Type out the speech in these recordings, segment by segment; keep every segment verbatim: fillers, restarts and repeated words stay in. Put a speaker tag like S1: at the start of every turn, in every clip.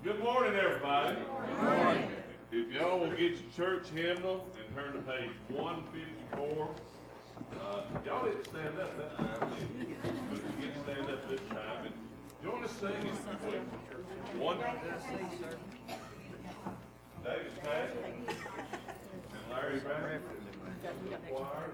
S1: Good morning, everybody. Good morning. If y'all will get your church hymnal and turn to page one fifty-four. Uh, y'all didn't stand up that time, did you? But you get to stand up this time. And join us singing. One. David Pack and Larry Brown. Choir.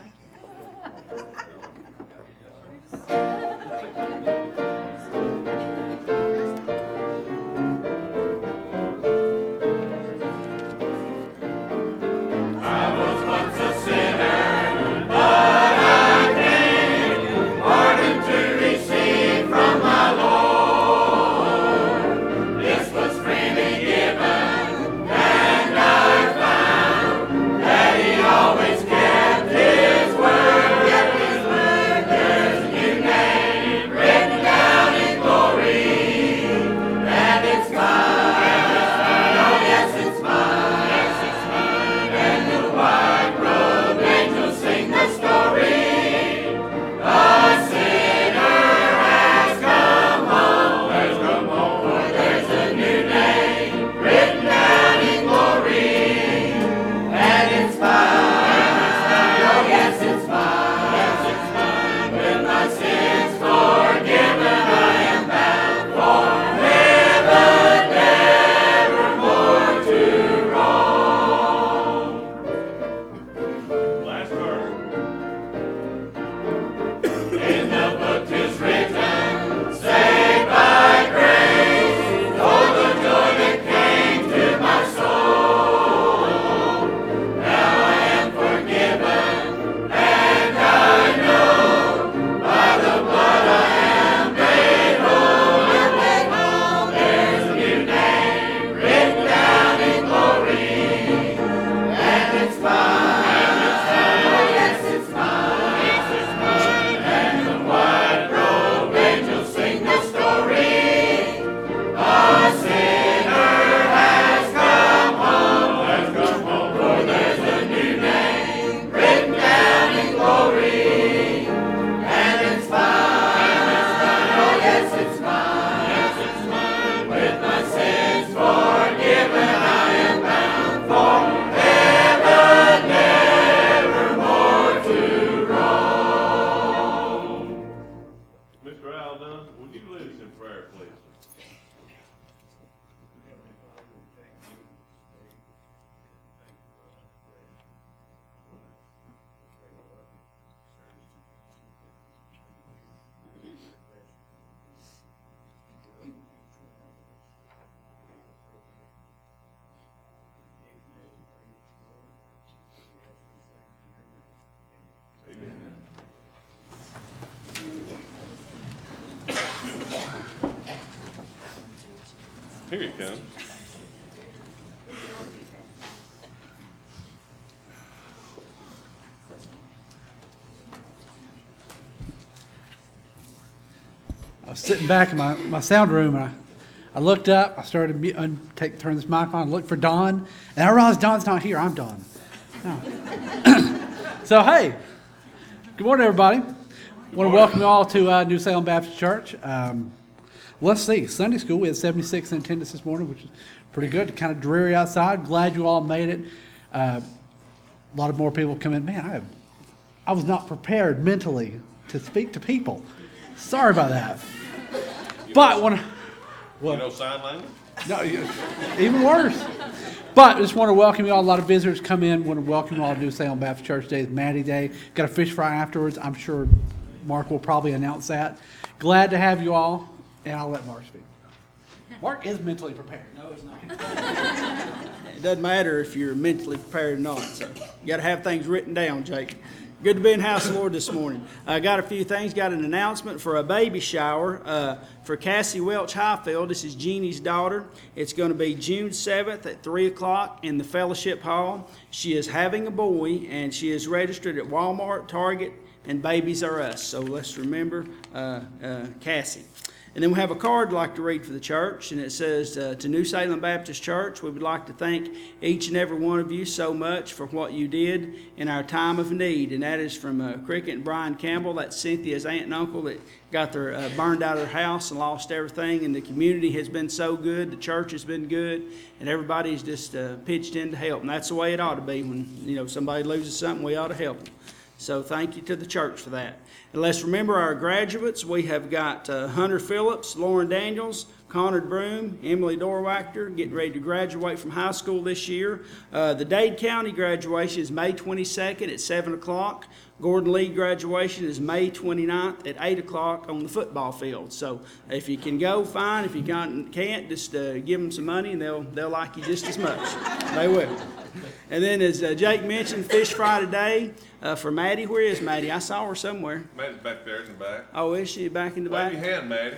S1: Here he comes.
S2: I was sitting back in my, my sound room, and I, I looked up. I started to un, take, turn this mic on, look for Don, and I realized Don's not here. I'm Don. No. So, hey, good morning, everybody. I want to welcome you all to uh, New Salem Baptist Church. Um, let's see, Sunday school, we had seventy-six in attendance this morning, which is pretty good. Kind of dreary outside. Glad you all made it. Uh, a lot of more people come in. Man, I, I was not prepared mentally to speak to people. Sorry about that. But when
S1: You know sign language?
S2: no, even worse. But I just want to welcome you all. A lot of visitors come in. Want to welcome you all to New Salem Baptist Church Day. It's Maddie Day. Got a fish fry afterwards. I'm sure Mark will probably announce that. Glad to have you all, and I'll let Mark speak. Mark is mentally prepared. No, he's not.
S3: It doesn't matter if you're mentally prepared or not. So you got to have things written down, Jake. Good to be in the house of the Lord this morning. I uh, got a few things. Got an announcement for a baby shower uh, for Cassie Welch Highfield. This is Jeannie's daughter. It's going to be June seventh at three o'clock in the Fellowship Hall. She is having a boy, and she is registered at Walmart, Target, and Babies R Us. So let's remember uh, uh, Cassie. And then we have a card I'd like to read for the church, and it says, uh, to New Salem Baptist Church, we would like to thank each and every one of you so much for what you did in our time of need. And that is from uh, Cricket and Brian Campbell. That's Cynthia's aunt and uncle that got their uh, burned out of their house and lost everything. And the community has been so good, the church has been good, and everybody's just uh, pitched in to help. And that's the way it ought to be. When you know somebody loses something, we ought to help them. So thank you to the church for that. And let's remember our graduates. We have got uh, Hunter Phillips, Lauren Daniels, Conrad Broom, Emily Dorwachter getting ready to graduate from high school this year. Uh, the Dade County graduation is May twenty-second at seven o'clock. Gordon Lee graduation is May twenty-ninth at eight o'clock on the football field. So if you can go, fine. If you can't, just uh, give them some money and they'll, they'll like you just as much. They will. And then as uh, Jake mentioned, fish fry today uh, for Maddie. Where is Maddie? I saw her somewhere.
S1: Maddie's back there in the back.
S3: Oh, is she back in the
S1: Wave
S3: back?
S1: your hand, Maddie.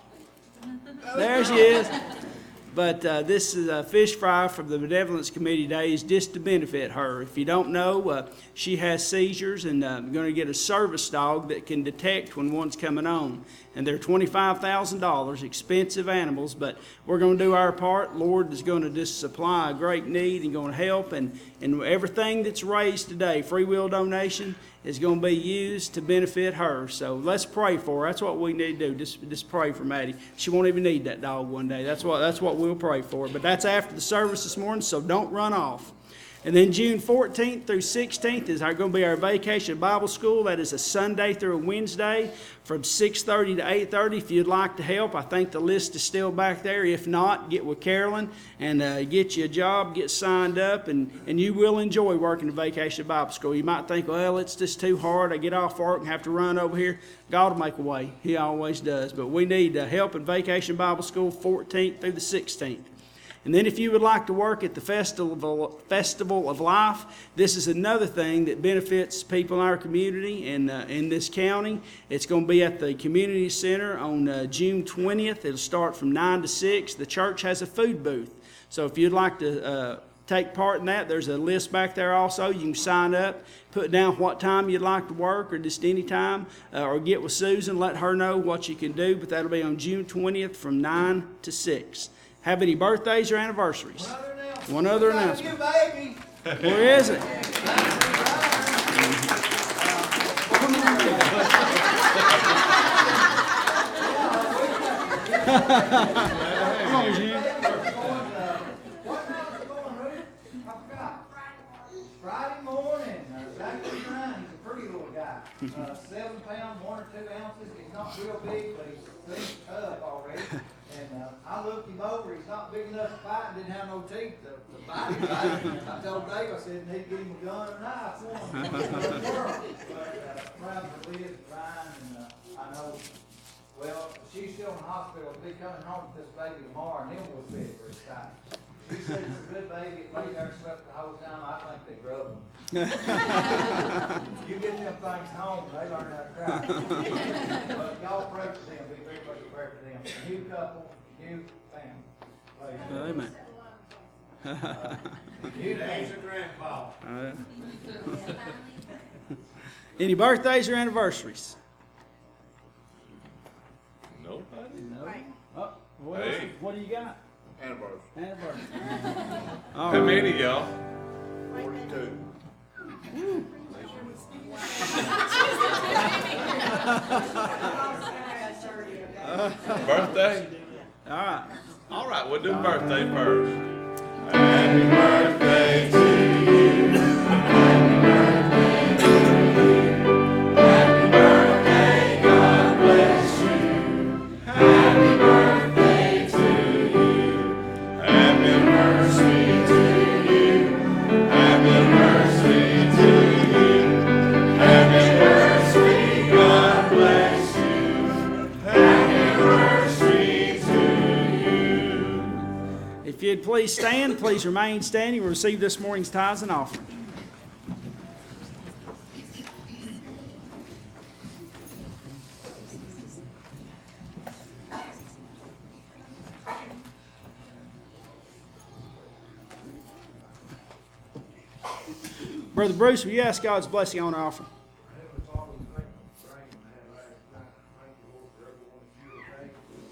S3: There she is. But uh, this is a fish fry from the Benevolence Committee days just to benefit her. If you don't know, uh, she has seizures and uh, going to get a service dog that can detect when one's coming on. And they're twenty-five thousand dollars, expensive animals, but we're going to do our part. Lord is going to just supply a great need and going to help. And, and everything that's raised today, free will donation, is going to be used to benefit her. So let's pray for her. That's what we need to do. Just, just pray for Maddie. She won't even need that dog one day. That's what, that's what we'll pray for. But that's after the service this morning, so don't run off. And then June fourteenth through sixteenth is our, going to be our Vacation Bible School. That is a Sunday through a Wednesday from six thirty to eight thirty. If you'd like to help, I think the list is still back there. If not, get with Carolyn and uh, get you a job, get signed up, and, and you will enjoy working at Vacation Bible School. You might think, well, it's just too hard. I get off work and have to run over here. God will make a way. He always does. But we need uh, help at Vacation Bible School fourteenth through the sixteenth. And then if you would like to work at the Festival, Festival of Life, this is another thing that benefits people in our community and uh, in this county. It's going to be at the Community Center on uh, June twentieth. It'll start from nine to six. The church has a food booth. So if you'd like to uh, take part in that, there's a list back there also. You can sign up, put down what time you'd like to work or just any time, uh, or get with Susan, let her know what you can do. But that'll be on June twentieth from nine to six. Have any birthdays or anniversaries? One other announcement. One other announcement. Where is it? Come on, Jim.
S4: Friday morning, uh, Zachary Brown, he's a pretty little guy. Uh, seven pounds, one or two ounces. He's not real big, but he's seems tough already. And uh, I looked him over. He's not big enough to fight and didn't have no teeth to, to bite him. Right? I told Dave, I said, need to give him a gun or knife for him. But uh, proud to Liz, Brian, and uh, I know, well, she's still in the hospital. She'll be coming home with this baby tomorrow, and then we'll fit for his time. She said it's a good baby. It laid there, slept the whole time. I think they drug them. You get them things home, they learn how to cry. But y'all pray for them. Be very much a prayer for them. A new couple, new family.
S3: Amen.
S4: Uh, new days of grandpa.
S3: Any birthdays or anniversaries?
S1: Nobody?
S3: No. Oh, what,
S1: Hey.
S3: what do you got?
S4: Anniversary.
S3: Anniversary. All
S1: How
S3: right.
S1: many, y'all?
S4: Forty-two.
S1: Birthday?
S3: All right.
S1: All right, we'll do birthday first.
S4: Happy birthday to you. Happy birthday to you. Happy birthday, God bless you. Happy birthday to you. Happy anniversary to you. Happy anniversary to you. Happy anniversary, God bless you. Happy anniversary to you.
S3: If you'd please stand, please remain standing. We'll receive this morning's tithes and offering. Brother Bruce, will you ask God's blessing on our offering?
S4: Heavenly Father, we thank you for rain we had last night. Thank you, Lord, for everyone here today.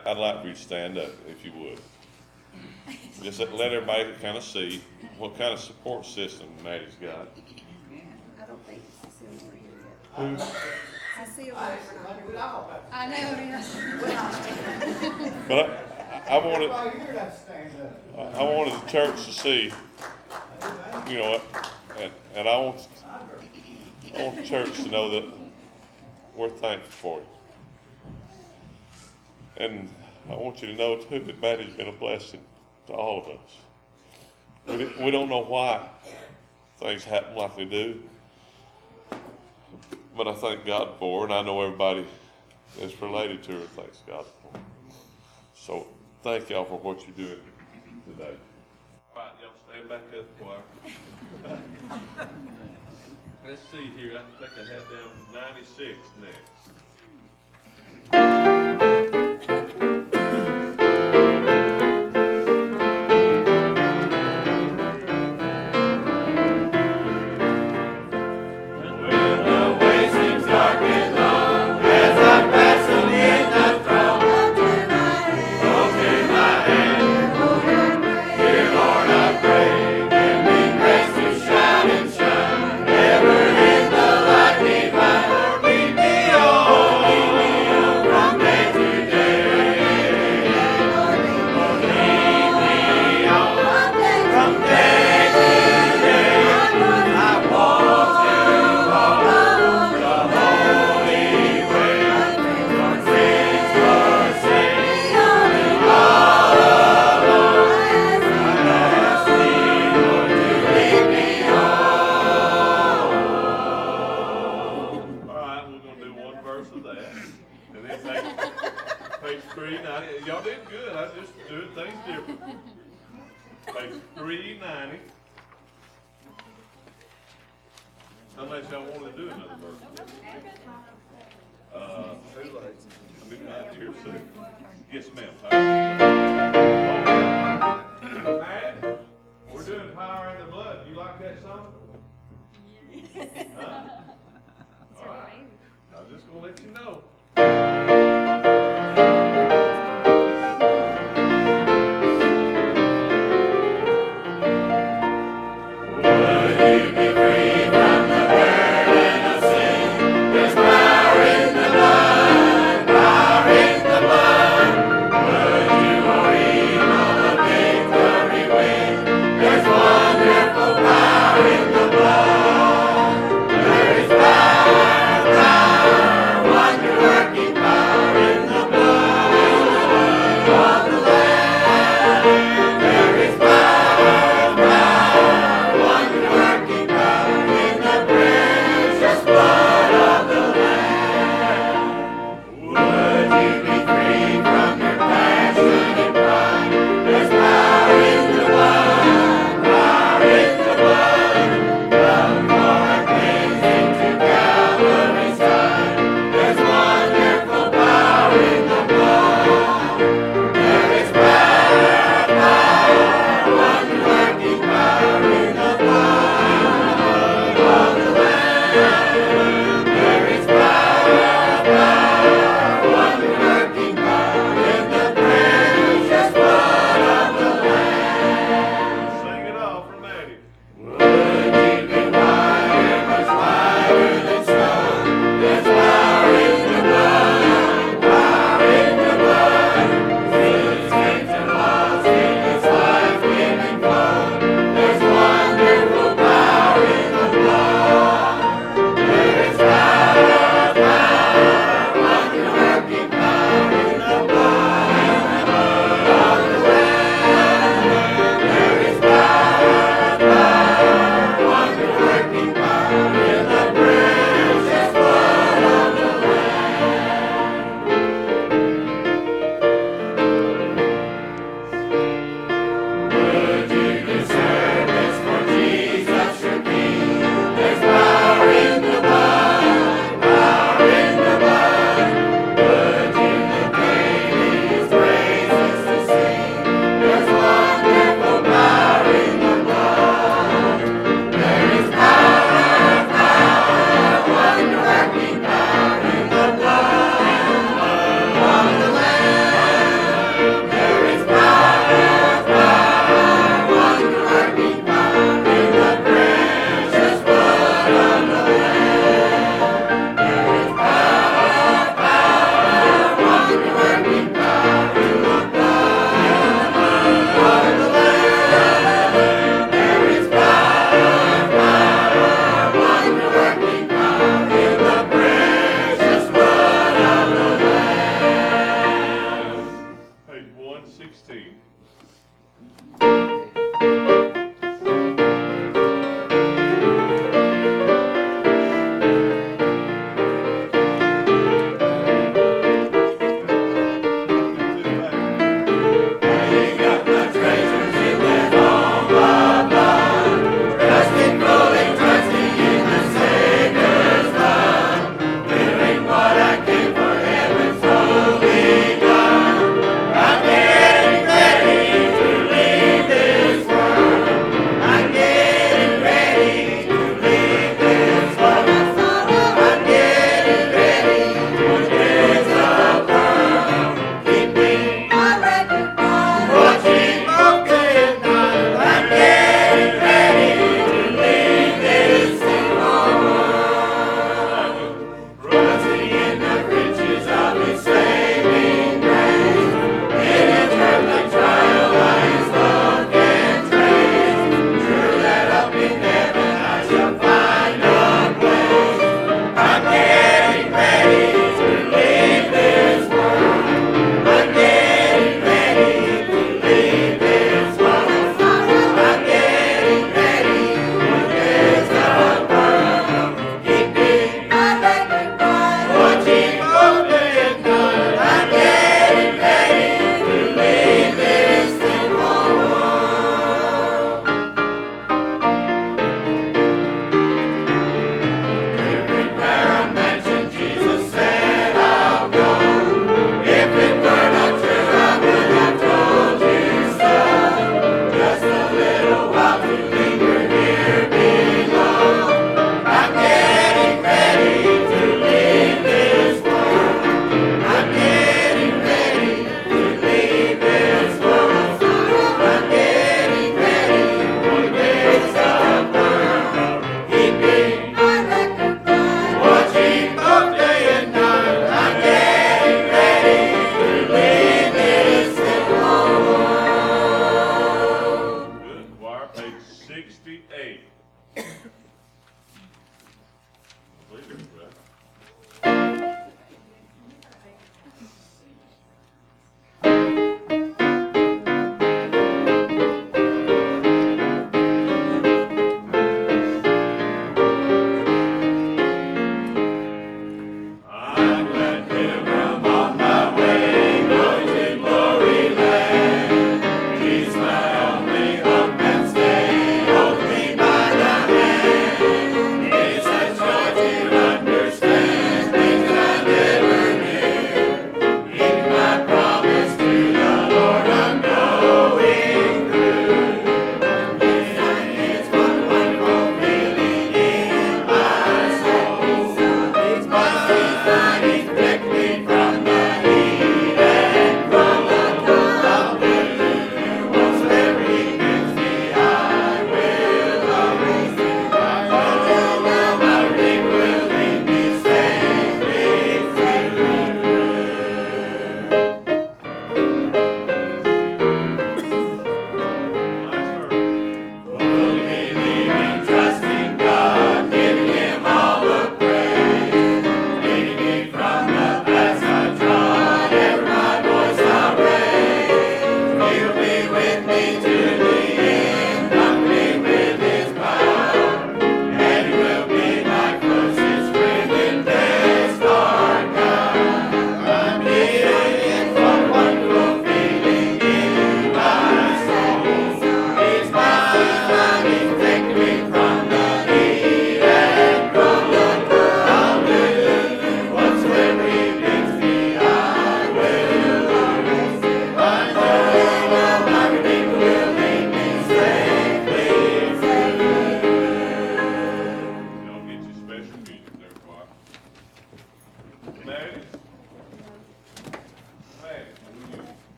S1: I'd like for you to stand up, if you would. Just let let everybody kind of see what kind of support system Maddie's got.
S5: I don't think Cecilia here yet. Cecilia, we're not here. I know, yeah.
S1: But I, I wanted,
S4: Everybody here got to stand up.
S1: I wanted the church to see, you know, and, and I want, I want the church to know that we're thankful for you. And I want you to know too that Maddie's been a blessing to all of us. We, di- we don't know why things happen like they do, but I thank God for her, and I know everybody that's related to her thanks God for her. So thank y'all for what you're doing today. All right, y'all stand back up, choir. Let's see here, I think I had down ninety-six next. Y'all did good. I just doing things different. Page three ninety. Unless y'all want to do another verse. Uh, we got here soon. Yes, ma'am. Matt, we're doing Power in the Blood. You like that song? Huh? All right. I'm just gonna let you know. Would sixteen.
S6: Ready to leave this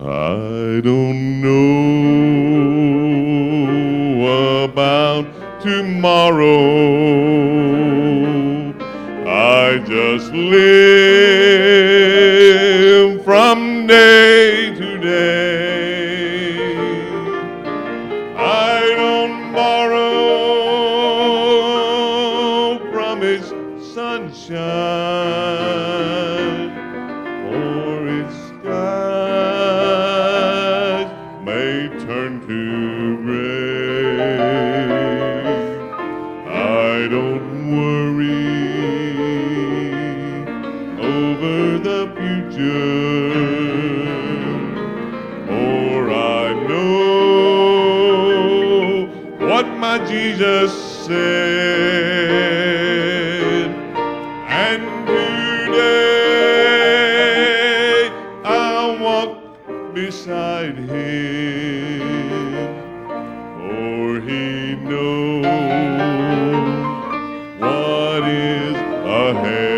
S1: I don't know about tomorrow. I just live from day to day. I don't borrow from its sunshine, for its skies may turn to gray. I don't worry over the future, for I know what my Jesus said. And today I'll walk beside him, for he knows what is ahead.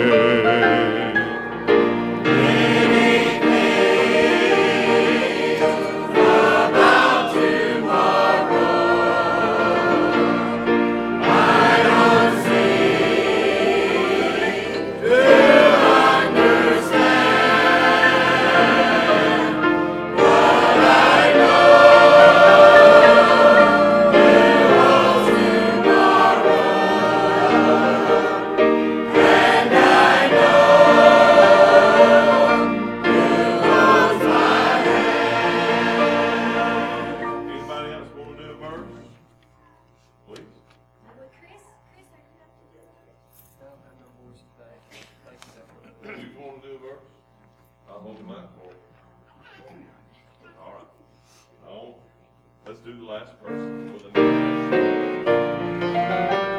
S1: Anybody else want to do a verse? Please.
S5: Would Chris, Chris, are you up to do it?
S1: Do you want to do a verse? I'll hold the mic for you. All right. No, let's do the last person for the next verse.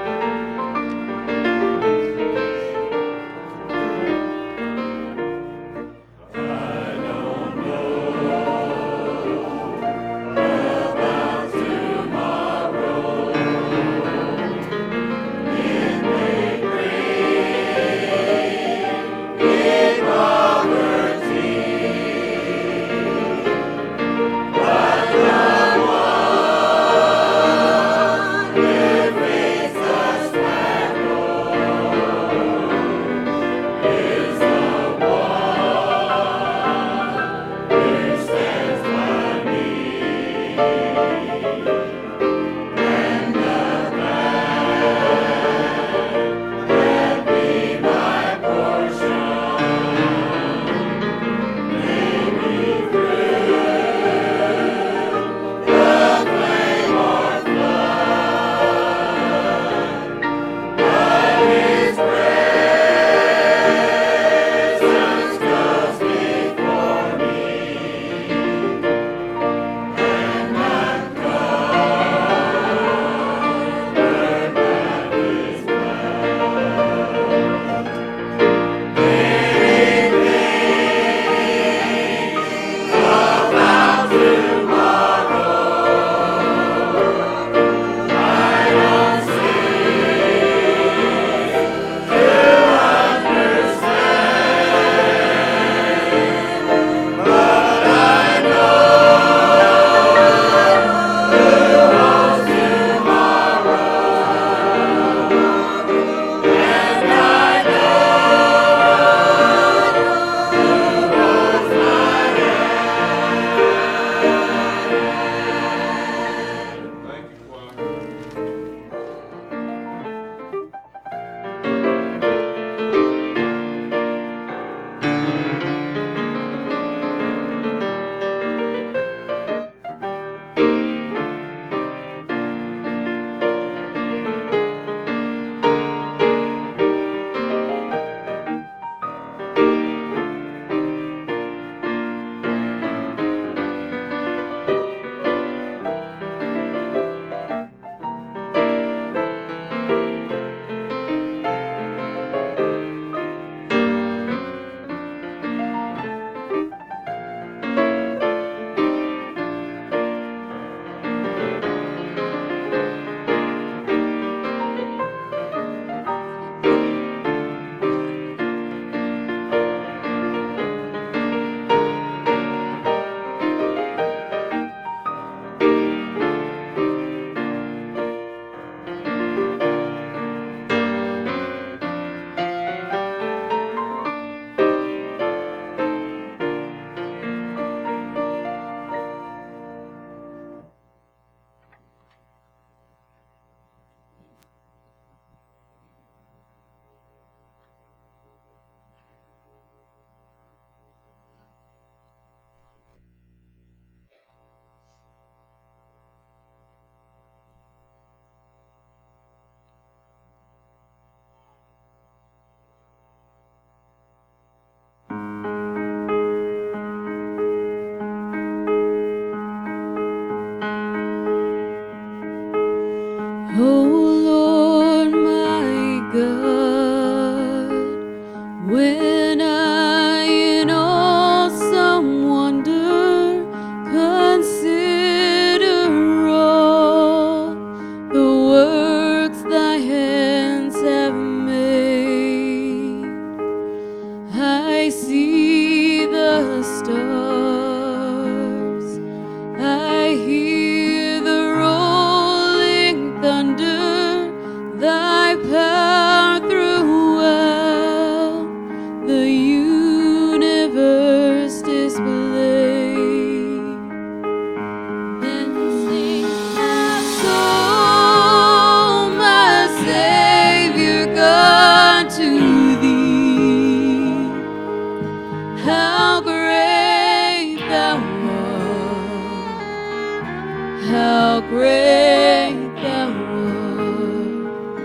S6: how great thou art.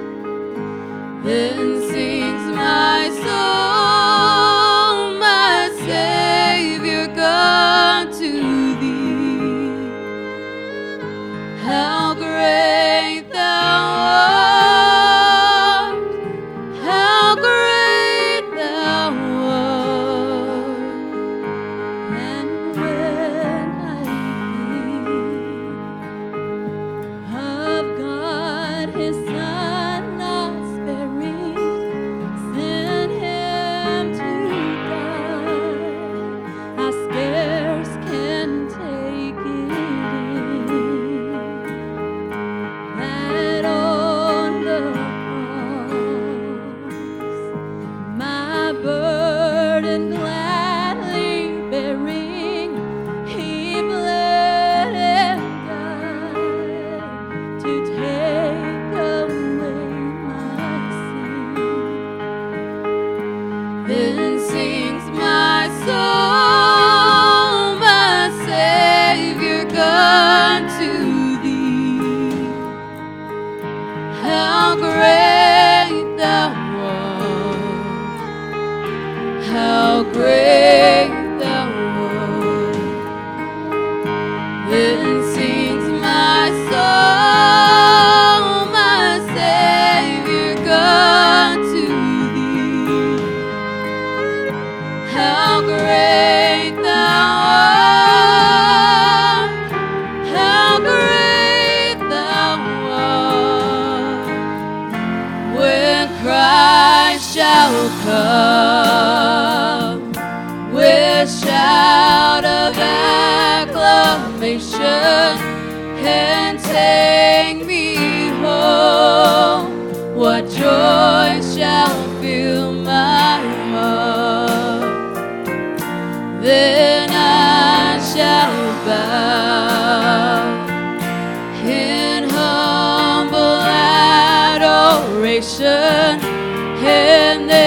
S6: Then sings my soul, my Savior God, to thee. How great thou art, how great thou art. And when I think of God, his Son, not sparing, sent him to die, I scarce can take it in, that on the cross my burden gladly bearing, he bled and died to take away my sin. Then sings my soul, my Savior God, to thee. How great thou art, how great thou art. Then sings my soul, my Savior God, to thee. How great thou art, how great thou art. When Christ shall come with shout of acclamation and take me home, what joy shall fill my heart. Then I shall bow in humble adoration, and then